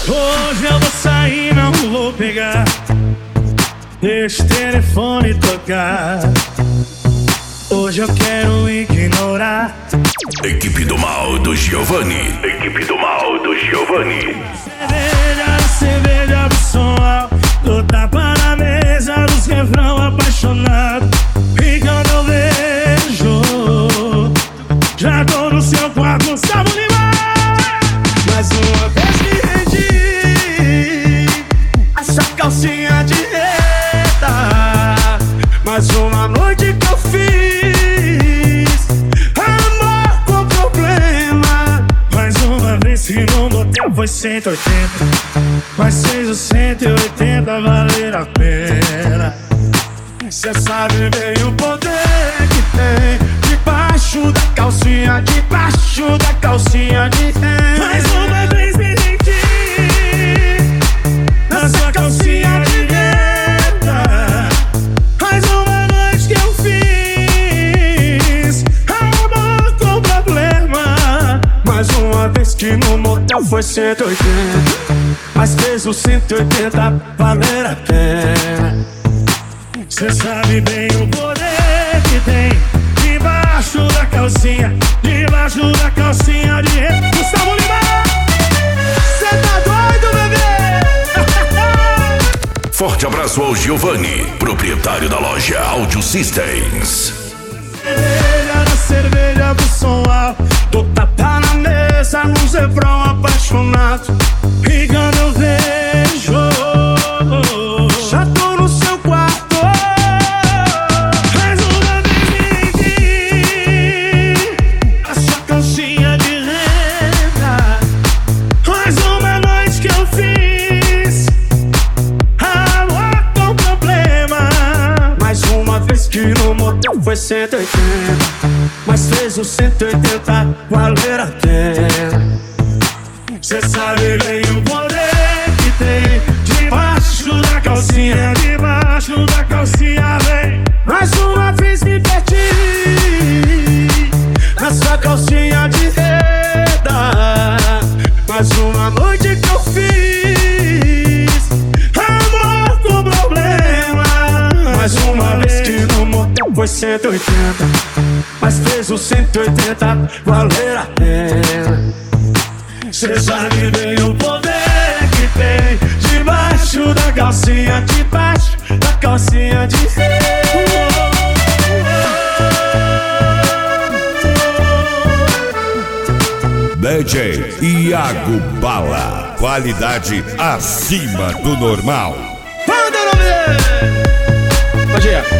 Hoje eu vou sair, não vou pegar. Deixa o telefone tocar. Hoje eu quero ignorar. Equipe do Mal do Giovanni. Equipe do Mal do Giovanni. Cerveja do som alto, do tapa na mesa, dos refrão apaixonado. E quando eu vejo, já tô no seu quarto, salvo limão. Mais uma vez que rendi essa calcinha de reta. Mais uma noite que eu fiz amor com problema. Mais uma vez que no motel foi 180, mas fez o 180 valer a pena. Cê sabe bem o poder que tem debaixo da calcinha, debaixo da calcinha de renda. Mais uma vez me rendi nessa calcinha de renda. Mais uma noite que eu fiz amor com problema. Mais uma vez que no motel foi 180, mas fez o 180 valer a pena. Cê sabe bem o poder que tem debaixo da calcinha, debaixo da calcinha de renda. Gustavo Lima, cê tá doido, bebê? Forte abraço ao Giovanni, proprietário da loja Audio Systems. Cerveja do som alto, do tapa na mesa, num refrão apaixonado. E quando eu vejo, já tô no seu quarto. Mais uma vez me rendi a sua calcinha de renda. Mais uma noite que eu fiz amor com problema. Mais uma vez que no motel foi 180, mas fez o 180 valer a pena. Cê sabe bem o poder que tem debaixo da calcinha, debaixo da calcinha, vem. Mais uma vez me perdi nessa calcinha de renda. Mais uma noite que eu fiz amor com problema. Mais uma vez que no motel foi 180, mas fez o 180 valer a pena. Cê sabe bem o poder que tem debaixo da calcinha, debaixo da calcinha de DJ Iago Bala, qualidade acima do normal. Bom dia.